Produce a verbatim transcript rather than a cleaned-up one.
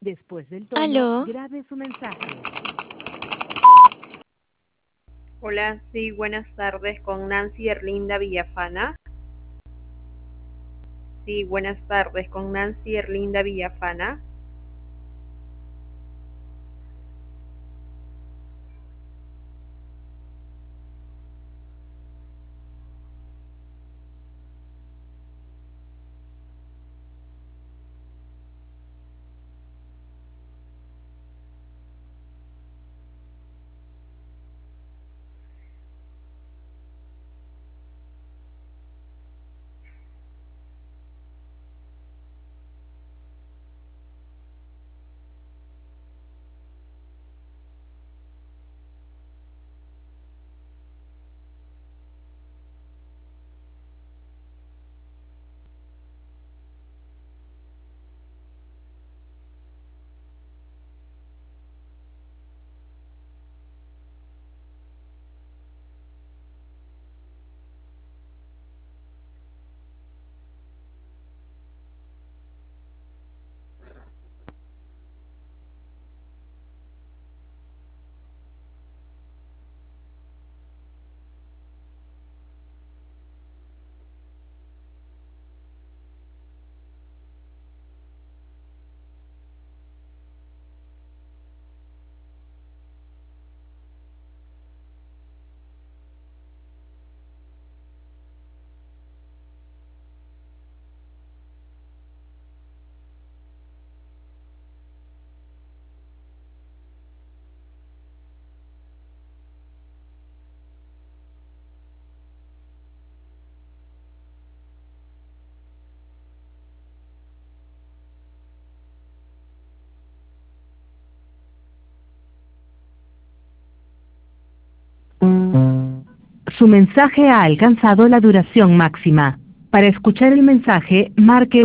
Después del tono, Aló. grabe su mensaje. Hola, sí, buenas tardes, con Nancy Erlinda Villafana. Sí, buenas tardes, con Nancy Erlinda Villafana. Su mensaje ha alcanzado la duración máxima. Para escuchar el mensaje, marque